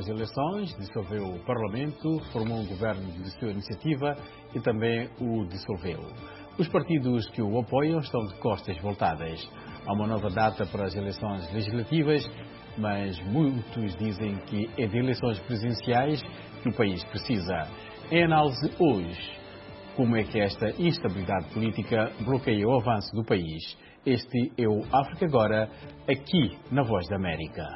as eleições, dissolveu o Parlamento, formou um governo de sua iniciativa e também o dissolveu. Os partidos que o apoiam estão de costas voltadas. Há uma nova data para as eleições legislativas, mas muitos dizem que é de eleições presidenciais que o país precisa. Em análise hoje, como é que esta instabilidade política bloqueia o avanço do país? Este é o África Agora, aqui na Voz da América.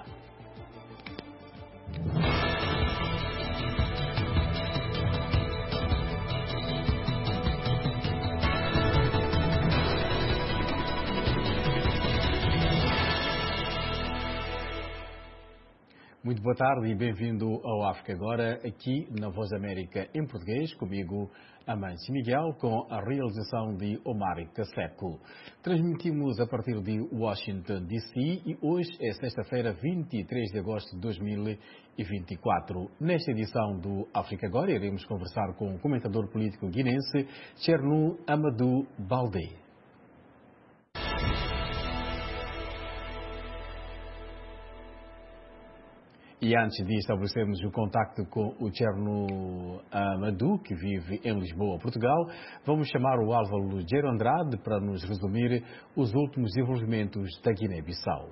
Muito boa tarde e bem-vindo ao África Agora, aqui na Voz da América em português, comigo, Amâncio Miguel, com a realização de Omar Caseco. Transmitimos a partir de Washington, D.C. e hoje é sexta-feira, 23 de agosto de 2024. Nesta edição do África Agora, iremos conversar com o comentador político guinense, Cherno Amadou Baldé. E antes de estabelecermos o contacto com o Cherno Amadou, que vive em Lisboa, Portugal, vamos chamar o Álvaro Lugero Andrade para nos resumir os últimos desenvolvimentos da Guiné-Bissau.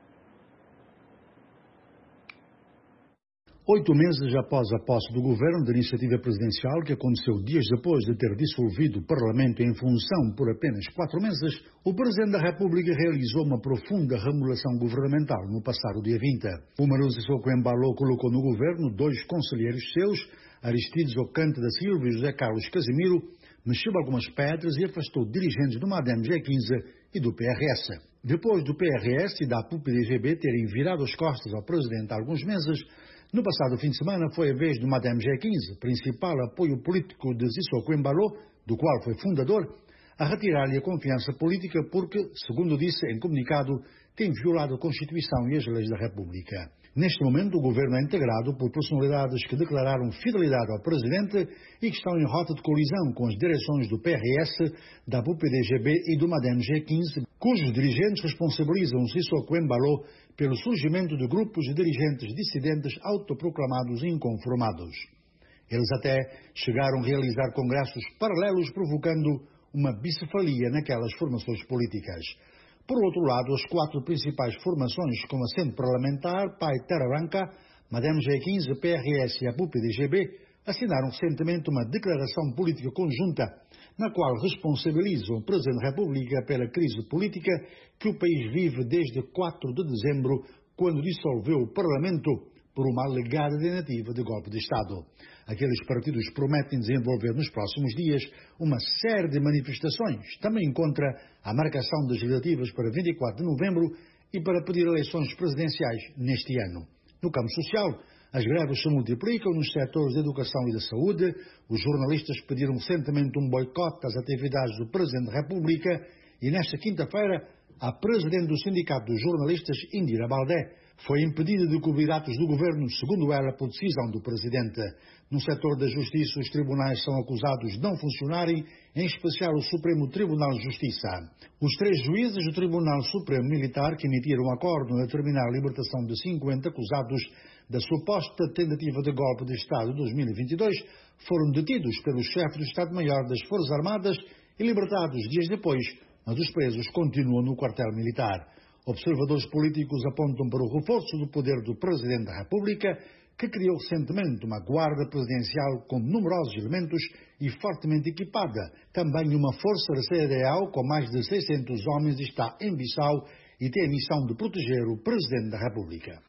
8 meses após a posse do governo de iniciativa presidencial, que aconteceu dias depois de ter dissolvido o Parlamento em função por apenas 4 meses, o Presidente da República realizou uma profunda remodelação governamental no passado dia 20. O Umaru Sissoko Embalo colocou no governo 2 conselheiros seus, Aristides Ocante da Silva e José Carlos Casimiro, mexeu algumas pedras e afastou dirigentes do MADEM G15 e do PRS. Depois do PRS e da PUP-DGB terem virado as costas ao Presidente há alguns meses, no passado fim de semana foi a vez do MADEM G15, principal apoio político de Sissoko Embalo, do qual foi fundador, a retirar-lhe a confiança política porque, segundo disse em comunicado, tem violado a Constituição e as leis da República. Neste momento, o governo é integrado por personalidades que declararam fidelidade ao Presidente e que estão em rota de colisão com as direções do PRS, da PUP-DGB e do MADEM G15, cujos dirigentes responsabilizam Sissoko Embalo pelo surgimento de grupos de dirigentes dissidentes autoproclamados inconformados. Eles até chegaram a realizar congressos paralelos, provocando uma bicefalia naquelas formações políticas. Por outro lado, as 4 principais formações com assento parlamentar, PAI Terra Branca, MADEM G15, PRS e a PUP-DGB, assinaram recentemente uma declaração política conjunta, na qual responsabilizam o Presidente da República pela crise política que o país vive desde 4 de dezembro, quando dissolveu o Parlamento por uma alegada tentativa de golpe de Estado. Aqueles partidos prometem desenvolver nos próximos dias uma série de manifestações, também contra a marcação das legislativas para 24 de novembro e para pedir eleições presidenciais neste ano. No campo social, as greves se multiplicam nos setores da educação e da saúde. Os jornalistas pediram recentemente um boicote às atividades do Presidente da República e nesta quinta-feira a Presidente do Sindicato dos Jornalistas, Indira Baldé, foi impedida de cobrir atos do governo, segundo ela, por decisão do Presidente. No setor da Justiça, os tribunais são acusados de não funcionarem, em especial o Supremo Tribunal de Justiça. Os 3 juízes do Tribunal Supremo Militar, que emitiram um acordo a determinar a libertação de 50 acusados da suposta tentativa de golpe de Estado de 2022, foram detidos pelo chefe do Estado-Maior das Forças Armadas e libertados dias depois, mas os presos continuam no quartel militar. Observadores políticos apontam para o reforço do poder do Presidente da República, que criou recentemente uma guarda presidencial com numerosos elementos e fortemente equipada. Também uma força da CEDEAO com mais de 600 homens está em Bissau e tem a missão de proteger o Presidente da República.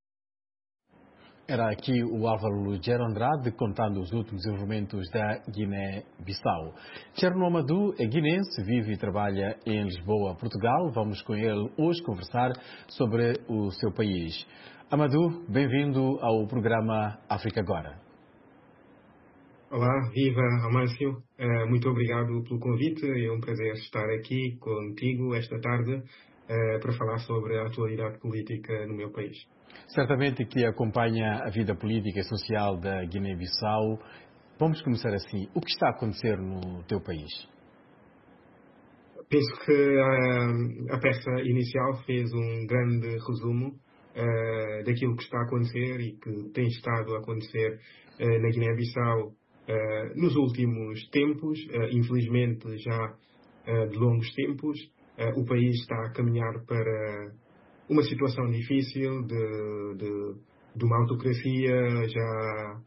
Era aqui o Álvaro Lugero Andrade contando os últimos desenvolvimentos da Guiné-Bissau. Cherno Amadou é guinense, vive e trabalha em Lisboa, Portugal. Vamos com ele hoje conversar sobre o seu país. Amadou, bem-vindo ao programa África Agora. Olá, viva Amâncio. Muito obrigado pelo convite. É um prazer estar aqui contigo esta tarde para falar sobre a atualidade política no meu país. Certamente que acompanha a vida política e social da Guiné-Bissau. Vamos começar assim. O que está a acontecer no teu país? Penso que a peça inicial fez um grande resumo daquilo que está a acontecer e que tem estado a acontecer na Guiné-Bissau nos últimos tempos, infelizmente já de longos tempos. O país está a caminhar para uma situação difícil de uma autocracia já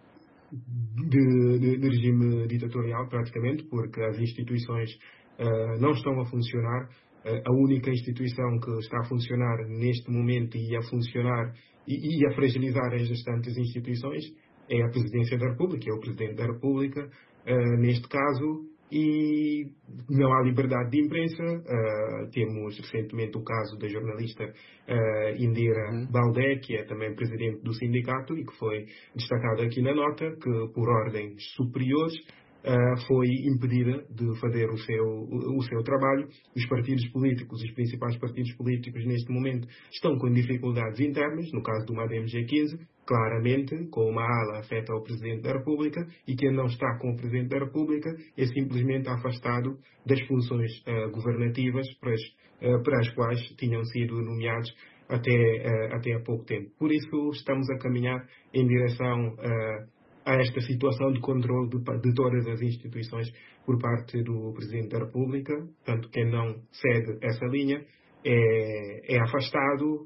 de regime ditatorial, praticamente, porque as instituições não estão a funcionar. A única instituição que está a funcionar neste momento e a funcionar e a fragilizar as restantes instituições é a Presidência da República, é o Presidente da República, neste caso, e não há liberdade de imprensa. Temos recentemente o caso da jornalista Indira Baldé, que é também presidente do sindicato e que foi destacado aqui na nota, que por ordens superiores foi impedida de fazer o seu trabalho. Os partidos políticos, os principais partidos políticos neste momento estão com dificuldades internas. No caso do MAD-MG15, claramente, com uma ala afeta ao Presidente da República, e quem não está com o Presidente da República é simplesmente afastado das funções governativas para as quais tinham sido nomeados até há pouco tempo. Por isso estamos a caminhar em direção a esta situação de controle de todas as instituições por parte do Presidente da República. Portanto, quem não cede essa linha é afastado,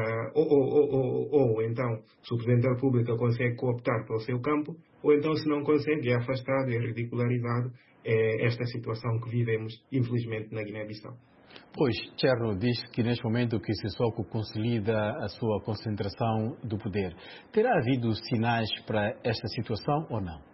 ou então, se o Presidente da República consegue cooptar pelo seu campo, ou então, se não consegue, é afastado, é ridicularizado. É esta situação que vivemos, infelizmente, na Guiné-Bissau. Pois, Cherno diz que neste momento que Sissoko consolida a sua concentração do poder. Terá havido sinais para esta situação ou não?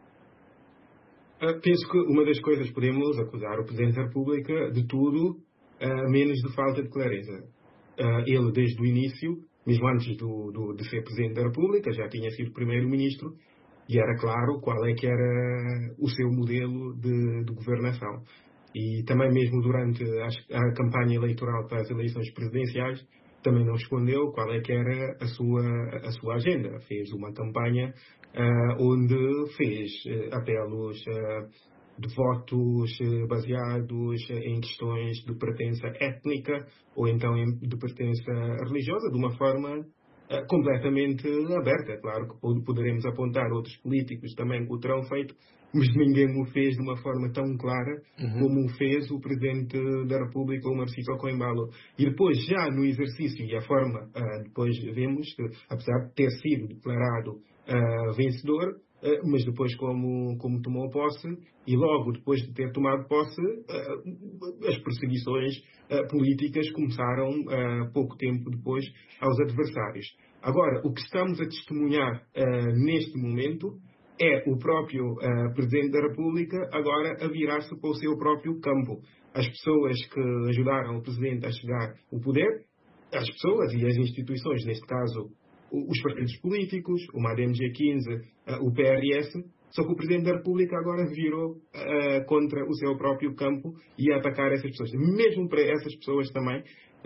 Penso que uma das coisas podemos acusar o Presidente da República de tudo, menos de falta de clareza. Ele, desde o início, mesmo antes de ser Presidente da República, já tinha sido Primeiro-Ministro e era claro qual é que era o seu modelo de governação. E também mesmo durante a campanha eleitoral para as eleições presidenciais, também não escondeu qual é que era a sua agenda. Fez uma campanha onde fez apelos de votos baseados em questões de pertença étnica ou então de pertença religiosa, de uma forma completamente aberta. Claro que poderemos apontar outros políticos também que o terão feito, mas ninguém o fez de uma forma tão clara como o fez o Presidente da República, o Sissoko Embalo. E depois, já no exercício e a forma, depois vemos que, apesar de ter sido declarado vencedor, mas depois como tomou posse, e logo depois de ter tomado posse, as perseguições políticas começaram pouco tempo depois aos adversários. Agora, o que estamos a testemunhar neste momento é o próprio Presidente da República agora a virar-se para o seu próprio campo. As pessoas que ajudaram o Presidente a chegar ao poder, as pessoas e as instituições, neste caso os partidos políticos, o MAD-MG15, o PRS, só que o Presidente da República agora virou contra o seu próprio campo e a atacar essas pessoas. Mesmo para essas pessoas também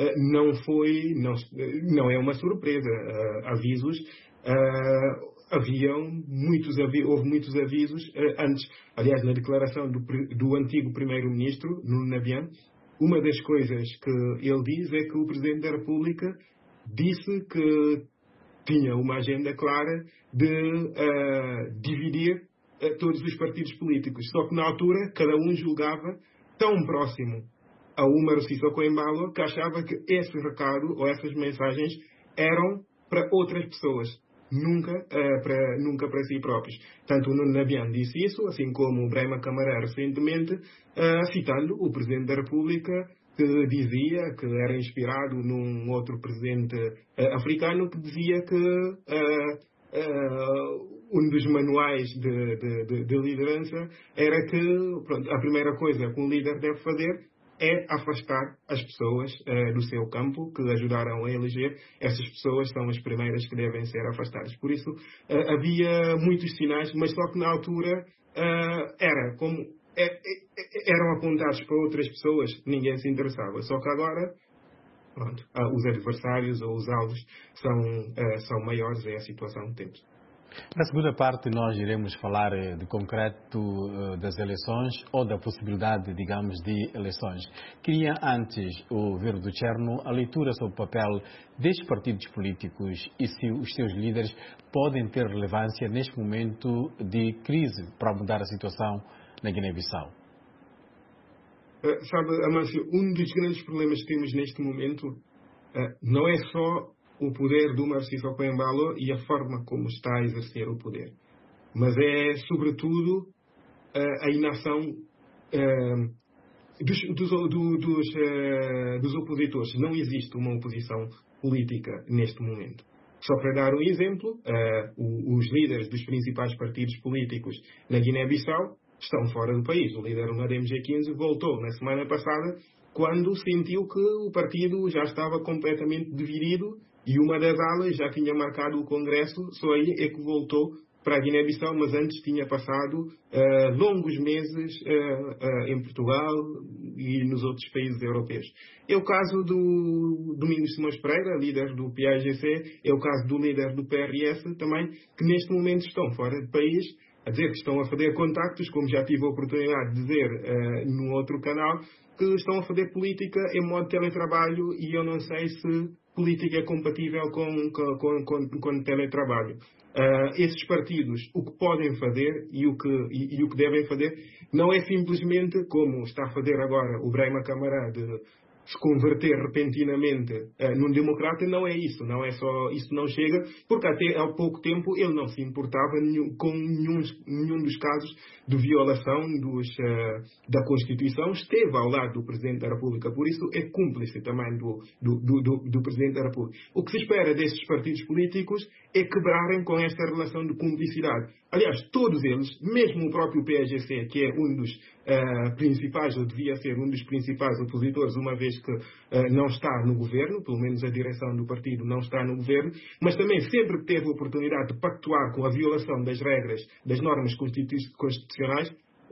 não é uma surpresa. Avisos, houve muitos avisos antes. Aliás, na declaração do antigo Primeiro-Ministro, Nuno Nabian, uma das coisas que ele diz é que o Presidente da República disse que tinha uma agenda clara de dividir todos os partidos políticos. Só que na altura cada um julgava tão próximo a Umaro Sissoko Embalo que achava que esse recado ou essas mensagens eram para outras pessoas, nunca para si próprios. Tanto o Nuno Nabian disse isso, assim como o Brema Camará recentemente, citando o Presidente da República, que dizia que era inspirado num outro presidente africano que dizia que um dos manuais de liderança era que a primeira coisa que um líder deve fazer é afastar as pessoas do seu campo que ajudaram a eleger. Essas pessoas são as primeiras que devem ser afastadas. Por isso havia muitos sinais, mas só que na altura eram apontados para outras pessoas, ninguém se interessava. Só que agora, os adversários ou os alvos são maiores, é a situação que temos. Na segunda parte, nós iremos falar de concreto das eleições ou da possibilidade, digamos, de eleições. Queria antes ouvir do Cherno a leitura sobre o papel destes partidos políticos e se os seus líderes podem ter relevância neste momento de crise para mudar a situação na Guiné-Bissau. Sabe, Amâncio, um dos grandes problemas que temos neste momento não é só o poder do Omar Sissoko Embalo e a forma como está a exercer o poder, mas é, sobretudo, a inação dos opositores. Não existe uma oposição política neste momento. Só para dar um exemplo, os líderes dos principais partidos políticos na Guiné-Bissau estão fora do país. O líder do MG15 voltou na semana passada quando sentiu que o partido já estava completamente dividido e uma das alas já tinha marcado o Congresso, só aí é que voltou para a Guiné-Bissau, mas antes tinha passado longos meses em Portugal e nos outros países europeus. É o caso do Domingos Simões Pereira, líder do PAGC, é o caso do líder do PRS também, que neste momento estão fora do país, a dizer que estão a fazer contactos, como já tive a oportunidade de dizer num outro canal, que estão a fazer política em modo de teletrabalho e eu não sei se política é compatível com teletrabalho. Esses partidos, o que podem fazer e o que devem fazer, não é simplesmente, como está a fazer agora o Brahima Camará, de se converter repentinamente num democrata. Não é isso, não é só isso, não chega, porque até há pouco tempo ele não se importava com nenhum dos casos de violação da Constituição, esteve ao lado do Presidente da República, por isso é cúmplice também do Presidente da República. O que se espera destes partidos políticos é quebrarem com esta relação de cumplicidade. Aliás, todos eles, mesmo o próprio PAGC, que é um dos principais, ou devia ser um dos principais opositores, uma vez que não está no governo, pelo menos a direção do partido não está no governo, mas também sempre que teve a oportunidade de pactuar com a violação das regras, das normas constitucionais,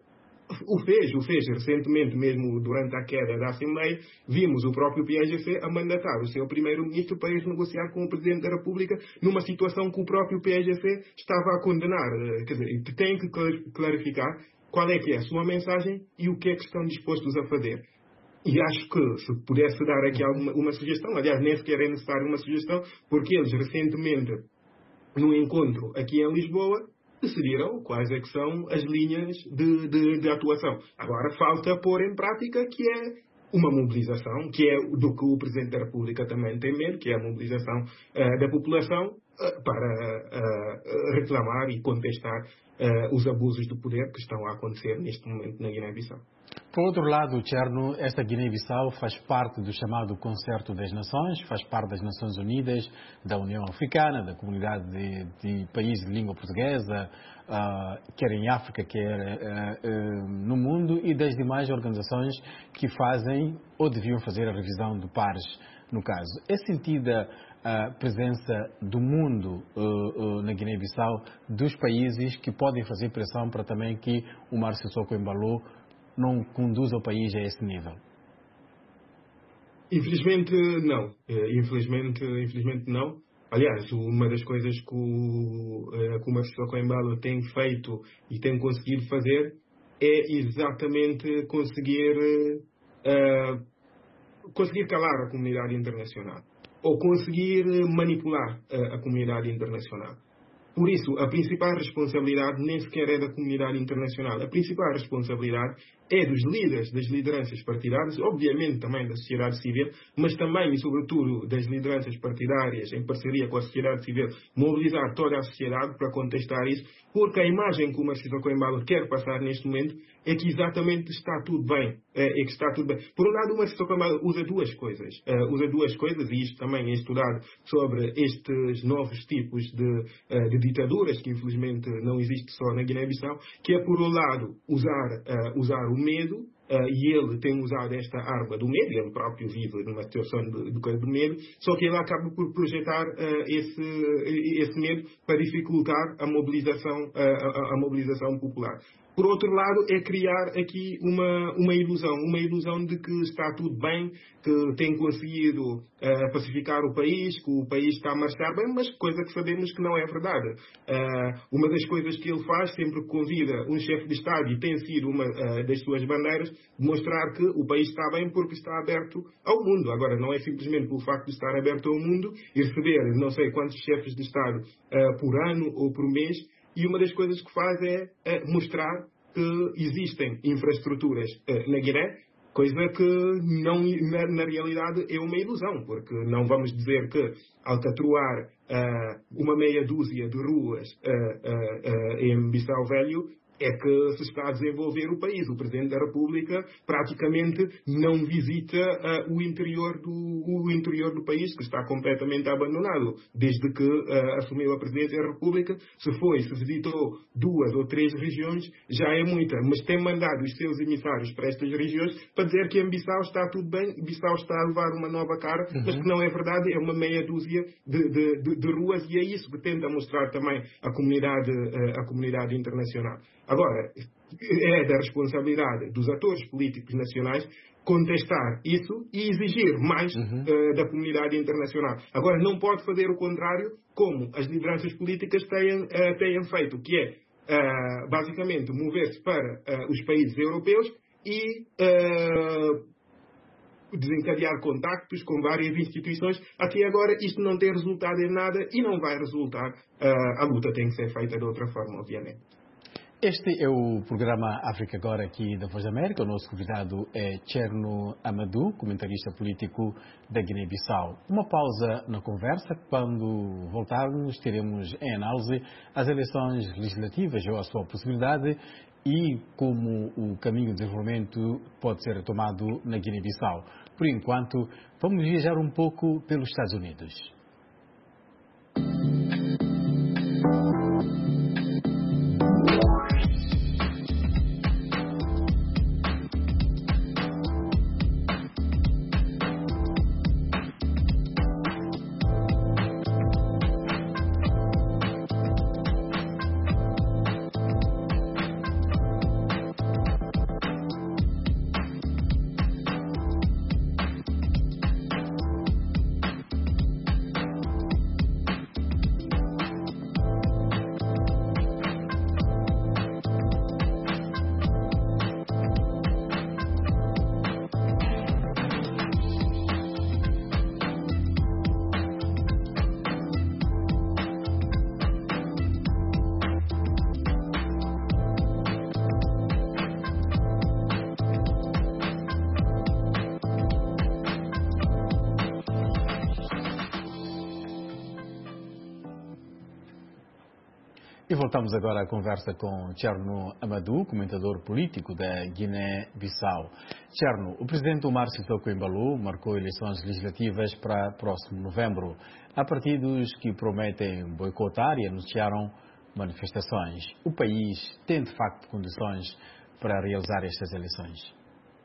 o fez recentemente, mesmo durante a queda da Assembleia. Vimos o próprio PAGC a mandatar o seu primeiro-ministro para ir negociar com o Presidente da República numa situação que o próprio PAGC estava a condenar. Quer dizer, tem que clarificar qual é que é a sua mensagem e o que é que estão dispostos a fazer. E acho que, se pudesse dar aqui uma sugestão, aliás, nem sequer é necessário uma sugestão, porque eles recentemente, num encontro aqui em Lisboa, decidiram quais é que são as linhas de atuação. Agora falta pôr em prática, que é uma mobilização, que é do que o Presidente da República também tem medo, que é a mobilização da população para reclamar e contestar os abusos do poder que estão a acontecer neste momento na Guiné-Bissau. Por outro lado, Cherno, esta Guiné-Bissau faz parte do chamado Concerto das Nações, faz parte das Nações Unidas, da União Africana, da Comunidade de Países de Língua Portuguesa, quer em África, quer no mundo, e das demais organizações que fazem ou deviam fazer a revisão de pares, no caso. É sentida a presença do mundo na Guiné-Bissau, dos países que podem fazer pressão para também que o Omar Sissoko Embalo não conduza o país a esse nível? Infelizmente não. Infelizmente não. Aliás, uma das coisas que o Omar Sissoko Embalo tem feito e tem conseguido fazer é exatamente conseguir calar a comunidade internacional, ou conseguir manipular a comunidade internacional. Por isso, a principal responsabilidade nem sequer é da comunidade internacional. A principal responsabilidade é dos líderes, das lideranças partidárias, obviamente também da sociedade civil, mas também e sobretudo das lideranças partidárias, em parceria com a sociedade civil, mobilizar toda a sociedade para contestar isso, porque a imagem que o Omar Sissoko Embalo quer passar neste momento é que exatamente está tudo bem. Por um lado, o Omar Sissoko Embalo usa duas coisas, e isto também é estudado sobre estes novos tipos de ditaduras, que infelizmente não existe só na Guiné-Bissau, que é, por um lado, usar o medo, e ele tem usado esta arma do medo, ele próprio vive numa situação do medo, só que ele acaba por projetar esse medo para dificultar a mobilização popular. Por outro lado, é criar aqui uma ilusão de que está tudo bem, que tem conseguido pacificar o país, que o país está a marchar bem, mas coisa que sabemos que não é verdade. Uma das coisas que ele faz, sempre que convida um chefe de Estado, e tem sido uma das suas bandeiras, mostrar que o país está bem porque está aberto ao mundo. Agora, não é simplesmente pelo facto de estar aberto ao mundo e receber não sei quantos chefes de Estado por ano ou por mês. E uma das coisas que faz é mostrar que existem infraestruturas na Guiné, coisa que não, na realidade é uma ilusão, porque não vamos dizer que alcatroar uma meia dúzia de ruas em Bissau Velho é que se está a desenvolver o país. O Presidente da República praticamente não visita o interior do país, que está completamente abandonado. Desde que assumiu a Presidência da República, se visitou 2 ou 3 regiões, já é muita. Mas tem mandado os seus emissários para estas regiões para dizer que em Bissau está tudo bem, Bissau está a levar uma nova cara, mas que não é verdade, é uma meia dúzia de ruas, e é isso que tenta mostrar também a comunidade internacional. Agora, é da responsabilidade dos atores políticos nacionais contestar isso e exigir mais da comunidade internacional. Agora, não pode fazer o contrário, como as lideranças políticas têm feito, que é, basicamente, mover-se para os países europeus e desencadear contactos com várias instituições. Até agora, isto não tem resultado em nada e não vai resultar. A luta tem que ser feita de outra forma, obviamente. Este é o programa África Agora aqui da Voz da América. O nosso convidado é Cherno Amadou, comentarista político da Guiné-Bissau. Uma pausa na conversa. Quando voltarmos, teremos em análise as eleições legislativas ou a sua possibilidade e como o caminho de desenvolvimento pode ser retomado na Guiné-Bissau. Por enquanto, vamos viajar um pouco pelos Estados Unidos. E voltamos agora à conversa com Cherno Amadou, comentador político da Guiné-Bissau. Cherno, o presidente Omar Sissoko Embaló marcou eleições legislativas para próximo novembro. Há partidos que prometem boicotar e anunciaram manifestações. O país tem, de facto, condições para realizar estas eleições?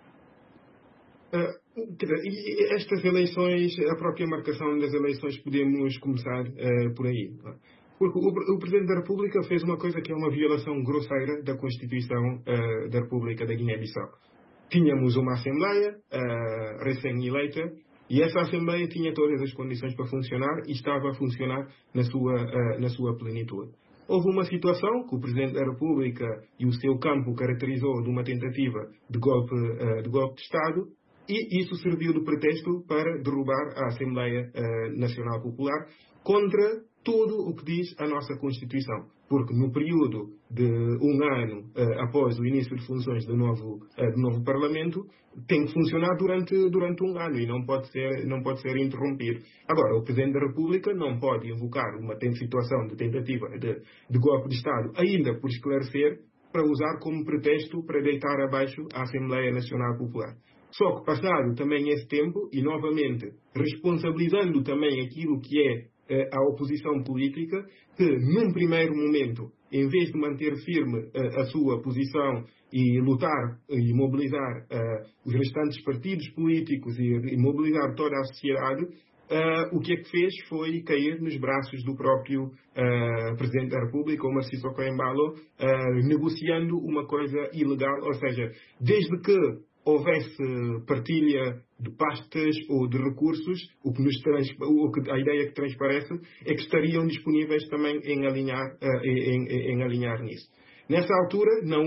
Estas eleições, a própria marcação das eleições, podemos começar por aí. Porque o Presidente da República fez uma coisa que é uma violação grosseira da Constituição da República da Guiné-Bissau. Tínhamos uma Assembleia recém-eleita e essa Assembleia tinha todas as condições para funcionar e estava a funcionar na sua plenitude. Houve uma situação que o Presidente da República e o seu campo caracterizou de uma tentativa de golpe de Estado, e isso serviu de pretexto para derrubar a Assembleia Nacional Popular contra tudo o que diz a nossa Constituição. Porque no período de um ano após o início de funções do novo Parlamento, tem que funcionar durante um ano e não pode ser interrompido. Agora, o Presidente da República não pode invocar uma situação de tentativa de golpe de Estado, ainda por esclarecer, para usar como pretexto para deitar abaixo a Assembleia Nacional Popular. Só que passado também esse tempo, e novamente responsabilizando também aquilo que é a oposição política, que num primeiro momento, em vez de manter firme a sua posição e lutar e mobilizar os restantes partidos políticos e mobilizar toda a sociedade, o que é que fez foi cair nos braços do próprio Presidente da República, o Narciso Coimbalo, negociando uma coisa ilegal, ou seja, desde que houvesse partilha de pastas ou de recursos, a ideia que transparece é que estariam disponíveis também em alinhar nisso. Nessa altura não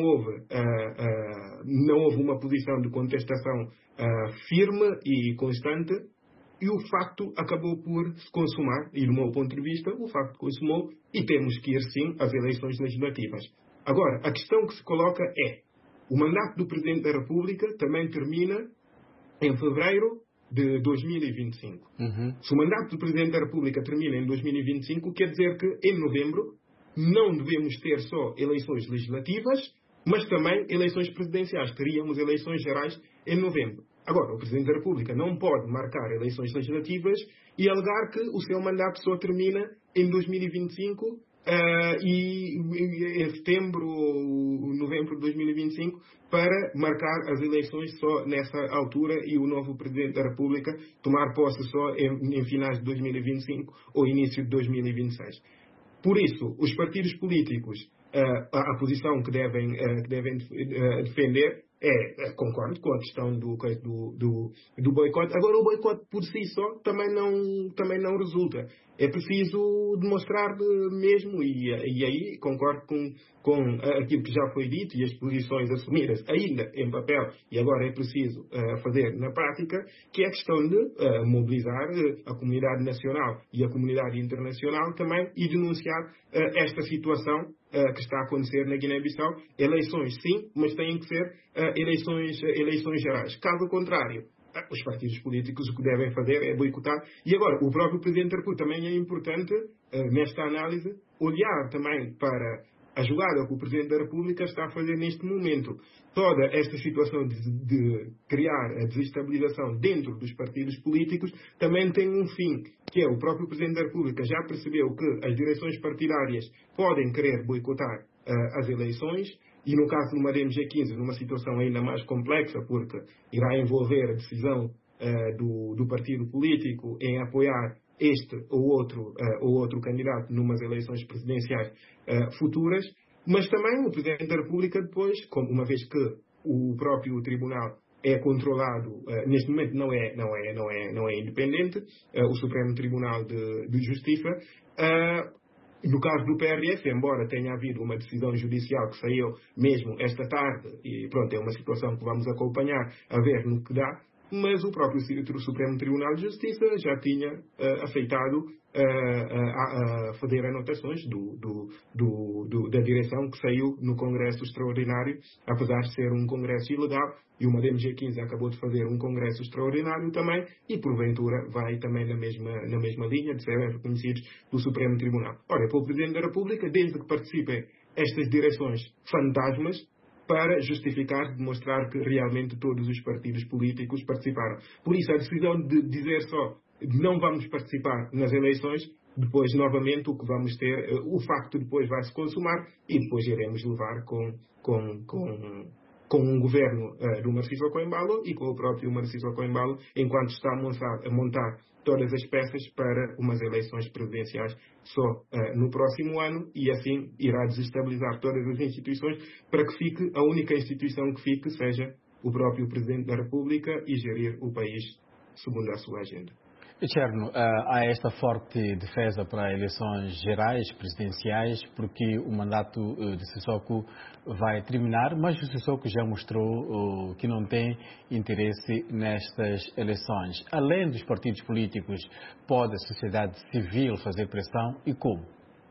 houve uma posição de contestação firme e constante, e o facto acabou por se consumar, e do meu ponto de vista, o facto consumou, e temos que ir sim às eleições legislativas. Agora, a questão que se coloca é: o mandato do Presidente da República também termina em fevereiro de 2025. Se o mandato do Presidente da República termina em 2025, quer dizer que em novembro não devemos ter só eleições legislativas, mas também eleições presidenciais. Teríamos eleições gerais em novembro. Agora, o Presidente da República não pode marcar eleições legislativas e alegar que o seu mandato só termina em 2025 e em setembro ou novembro de 2025 para marcar as eleições só nessa altura e o novo Presidente da República tomar posse só em finais de 2025 ou início de 2026. Por isso, os partidos políticos, a posição que devem defender concordo com a questão do boicote. Agora, o boicote por si só também não resulta. É preciso demonstrar mesmo, e aí concordo com aquilo que já foi dito e as posições assumidas ainda em papel, e agora é preciso fazer na prática, que é a questão de mobilizar a comunidade nacional e a comunidade internacional também e denunciar esta situação que está a acontecer na Guiné-Bissau. Eleições sim, mas têm que ser eleições gerais. Caso contrário, os partidos políticos o que devem fazer é boicotar. E agora, o próprio Presidente da República também é importante, nesta análise, olhar também para a jogada que o Presidente da República está a fazer neste momento. Toda esta situação de criar a desestabilização dentro dos partidos políticos também tem um fim, que é o próprio Presidente da República já percebeu que as direções partidárias podem querer boicotar as eleições, e no caso de uma DMG-15, numa situação ainda mais complexa, porque irá envolver a decisão do partido político em apoiar este ou outro candidato numas eleições presidenciais futuras, mas também o Presidente da República depois, uma vez que o próprio Tribunal é controlado, neste momento não é independente, o Supremo Tribunal de Justiça. No caso do PRS, embora tenha havido uma decisão judicial que saiu mesmo esta tarde, e pronto, é uma situação que vamos acompanhar a ver no que dá, mas o próprio Supremo Tribunal de Justiça já tinha aceitado fazer anotações da direção que saiu no Congresso Extraordinário, apesar de ser um Congresso ilegal, e uma DMG-15 acabou de fazer um Congresso Extraordinário também, e porventura vai também na mesma linha de serem reconhecidos pelo Supremo Tribunal. Ora, para o Presidente da República, desde que participem estas direções fantasmas, para justificar, demonstrar que realmente todos os partidos políticos participaram. Por isso, a decisão de dizer só não vamos participar nas eleições, depois, novamente, o que vamos ter, o facto depois vai se consumar e depois iremos levar com um governo do Narciso Coimbalo e com o próprio Narciso Coimbalo, enquanto está a montar todas as peças para umas eleições presidenciais só no próximo ano, e assim irá desestabilizar todas as instituições para que fique, a única instituição que fique seja o próprio Presidente da República e gerir o país segundo a sua agenda. Cherno, há esta forte defesa para eleições gerais, presidenciais, porque o mandato de Sissoko vai terminar, mas o Sissoko já mostrou que não tem interesse nestas eleições. Além dos partidos políticos, pode a sociedade civil fazer pressão e como?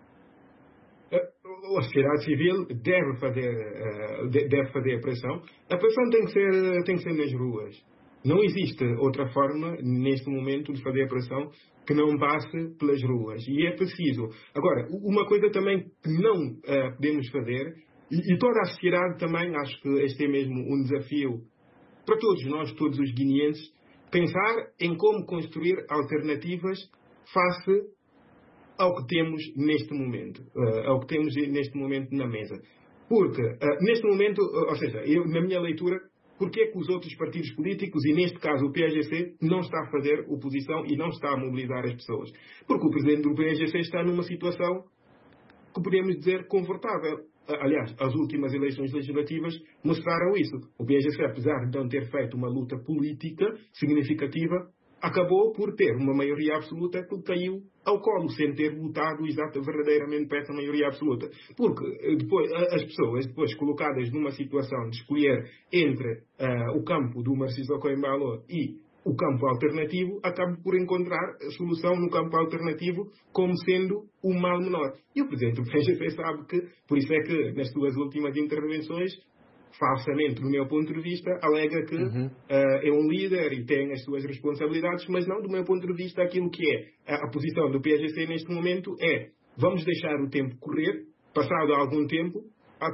A sociedade civil deve fazer pressão. A pressão tem que ser nas ruas. Não existe outra forma, neste momento, de fazer a pressão que não passe pelas ruas. E é preciso. Agora, uma coisa também que não podemos fazer, e toda a sociedade também, acho que este é mesmo um desafio para todos nós, todos os guineenses, pensar em como construir alternativas face ao que temos neste momento. Na mesa. Porque, neste momento, ou seja, na minha leitura, porque é que os outros partidos políticos, e neste caso o PAGC, não está a fazer oposição e não está a mobilizar as pessoas? Porque o presidente do PAGC está numa situação que podemos dizer confortável. Aliás, as últimas eleições legislativas mostraram isso. O PAGC, apesar de não ter feito uma luta política significativa, acabou por ter uma maioria absoluta que caiu ao colo, sem ter lutado verdadeiramente para essa maioria absoluta. Porque depois, as pessoas, depois colocadas numa situação de escolher entre o campo do Narciso Coimbalo e o campo alternativo, acabam por encontrar a solução no campo alternativo como sendo o mal menor. E o Presidente do PAGC sabe que, por isso é que nas suas últimas intervenções, falsamente, do meu ponto de vista, alega que é um líder e tem as suas responsabilidades, mas não, do meu ponto de vista, aquilo que é a posição do PAGC neste momento é: vamos deixar o tempo correr, passado algum tempo,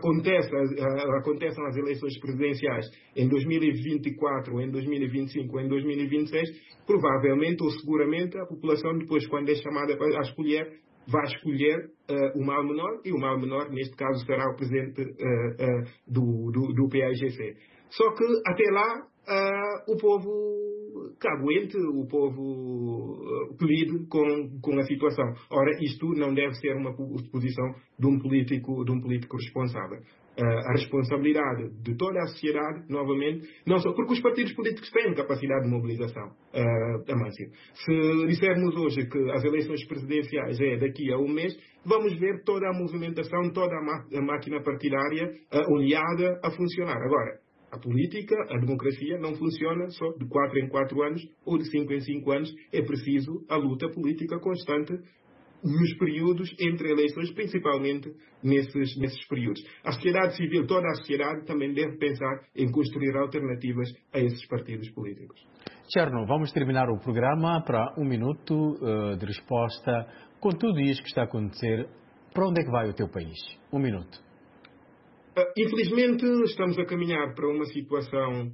acontecem as eleições presidenciais em 2024, ou em 2025, ou em 2026, provavelmente ou seguramente a população depois, quando é chamada a escolher, vai escolher o mal menor, e o mal menor, neste caso, será o presidente do PAGC. Só que, até lá, o povo que aguente, o povo lide com a situação. Ora, isto não deve ser uma posição de um político responsável. A responsabilidade de toda a sociedade, novamente, não só porque os partidos políticos têm capacidade de mobilização, Amâncio. Se dissermos hoje que as eleições presidenciais é daqui a um mês, vamos ver toda a movimentação, toda a máquina partidária oleada a funcionar. Agora, a política, a democracia, não funciona só de 4 em 4 anos ou de 5 em 5 anos. É preciso a luta política constante nos períodos entre eleições, principalmente nesses períodos. A sociedade civil, toda a sociedade, também deve pensar em construir alternativas a esses partidos políticos. Cherno, vamos terminar o programa para 1 minuto de resposta. Com tudo isto que está a acontecer, para onde é que vai o teu país? 1 minuto. Infelizmente, estamos a caminhar para uma situação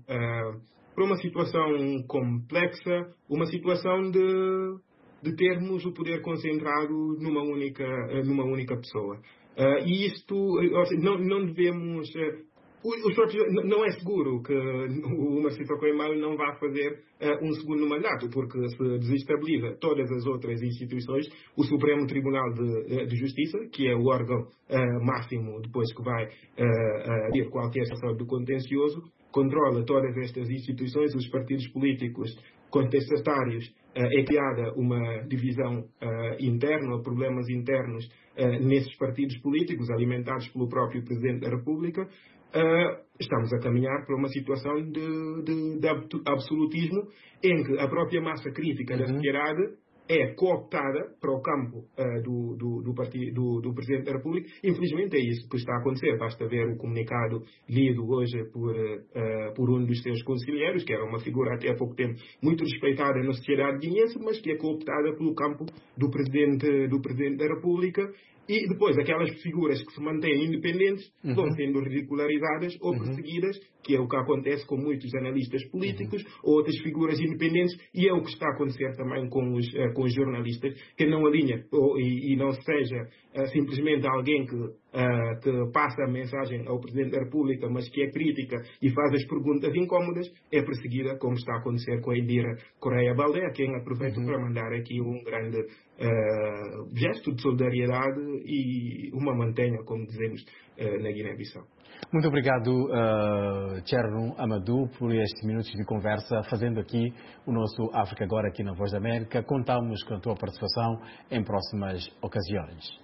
complexa, uma situação de termos o poder concentrado numa única pessoa. E isto, não devemos... não é seguro que o Narciso Coimbalo não vá fazer um segundo mandato, porque se desestabiliza todas as outras instituições. O Supremo Tribunal de Justiça, que é o órgão máximo depois que vai ter qualquer situação do contencioso, controla todas estas instituições. Os partidos políticos contestatários, é criada uma divisão interna, ou problemas internos nesses partidos políticos, alimentados pelo próprio Presidente da República. Estamos a caminhar para uma situação de absolutismo, em que a própria massa crítica da sociedade é cooptada para o campo do Presidente da República. Infelizmente é isso que está a acontecer. Basta ver o comunicado lido hoje por um dos seus conselheiros, que era uma figura até há pouco tempo muito respeitada na sociedade guineense, mas que é cooptada pelo campo do Presidente da República. E depois aquelas figuras que se mantêm independentes vão sendo ridicularizadas ou perseguidas, que é o que acontece com muitos analistas políticos ou outras figuras independentes, e é o que está a acontecer também com os jornalistas, que não alinha e não seja simplesmente alguém que passa a mensagem ao Presidente da República, mas que é crítica e faz as perguntas incómodas, é perseguida, como está a acontecer com a Indira Correia Baldé, a quem aproveito para mandar aqui um grande gesto de solidariedade e uma mantenha, como dizemos na Guiné-Bissau. Muito obrigado, Cherno Amadou, por estes minutos de conversa, fazendo aqui o nosso África Agora aqui na Voz da América. Contamos com a tua participação em próximas ocasiões.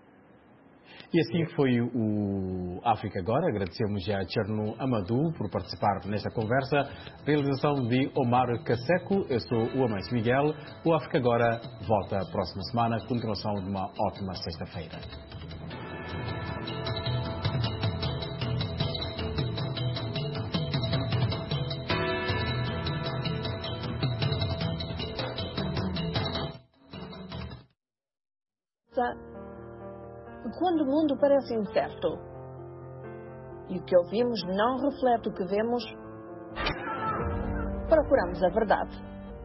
E assim foi o África Agora. Agradecemos a Cherno Amadou por participar nesta conversa. Realização de Omar Caseco. Eu sou o Amâncio Miguel. O África Agora volta a próxima semana. Continuação de uma ótima sexta-feira. Quando o mundo parece incerto e o que ouvimos não reflete o que vemos, procuramos a verdade.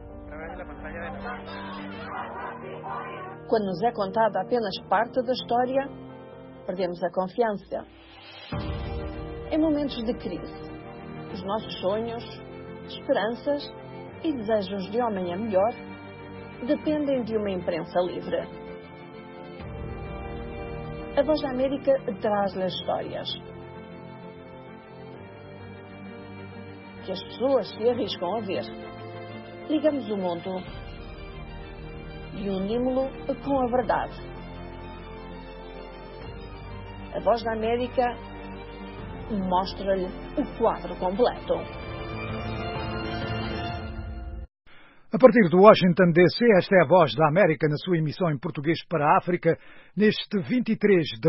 Quando nos é contada apenas parte da história, perdemos a confiança. Em momentos de crise, Os nossos sonhos, esperanças e desejos de amanhã melhor dependem de uma imprensa livre. A Voz da América traz-lhe as histórias que as pessoas se arriscam a ver. Ligamos o mundo e unimos-lo com a verdade. A Voz da América mostra-lhe o quadro completo. A partir de Washington, D.C., esta é a Voz da América na sua emissão em português para a África, neste 23 de